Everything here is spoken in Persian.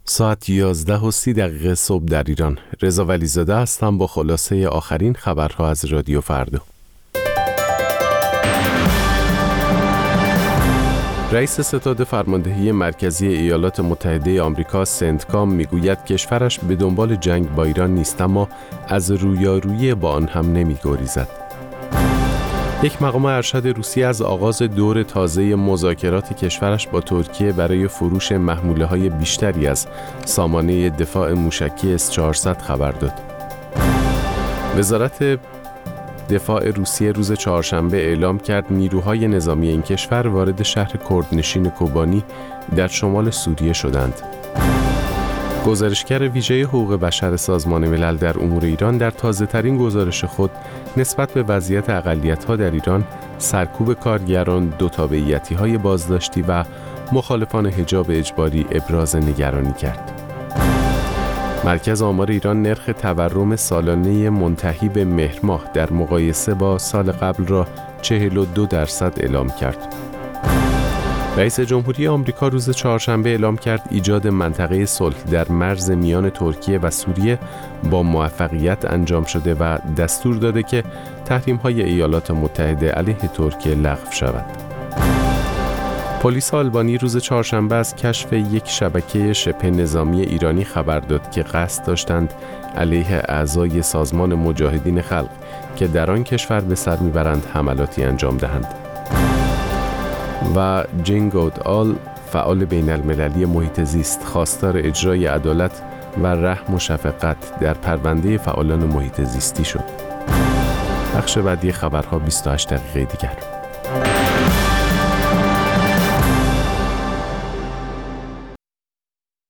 ساعت 11:30 صبح در ایران. رضا ولیزاده هستم با خلاصه آخرین خبرها از رادیو فردا. رئیس ستاد فرماندهی مرکزی ایالات متحده آمریکا سنتکام میگوید کشورش به دنبال جنگ با ایران نیست، اما از رویارویی با آن هم نمی‌گریزد. یک مقام ارشد روسیه از آغاز دور تازه مذاکرات کشورش با ترکیه برای فروش محموله‌های بیشتری از سامانه دفاع موشکی S-400 خبر داد. وزارت دفاع روسیه روز چهارشنبه اعلام کرد نیروهای نظامی این کشور وارد شهر کردنشین کوبانی در شمال سوریه شدند. گزارشگر ویژه حقوق بشر سازمان ملل در امور ایران در تازه‌ترین گزارش خود نسبت به وضعیت اقلیت‌ها در ایران، سرکوب کارگران، دوتابعیتی‌های بازداشتی و مخالفان حجاب اجباری ابراز نگرانی کرد. مرکز آمار ایران نرخ تورم سالانه منتهی به مهر ماه در مقایسه با سال قبل را 42% اعلام کرد. رئیس جمهوری آمریکا روز چهارشنبه اعلام کرد ایجاد منطقه صلح در مرز میان ترکیه و سوریه با موفقیت انجام شده و دستور داده که تحریم‌های ایالات متحده علیه ترکیه لغو شود. پلیس آلبانی روز چهارشنبه از کشف یک شبکه شبه نظامی ایرانی خبر داد که قصد داشتند علیه اعضای سازمان مجاهدین خلق که در آن کشور به سر میبرند حملاتی انجام دهند. و جین گودآل، فعال بین المللی محیط زیست، خواستار اجرای عدالت و رحم و شفقت در پرونده فعالان محیط زیستی شد. بخش بعدی خبرها 28 دقیقه دیگر.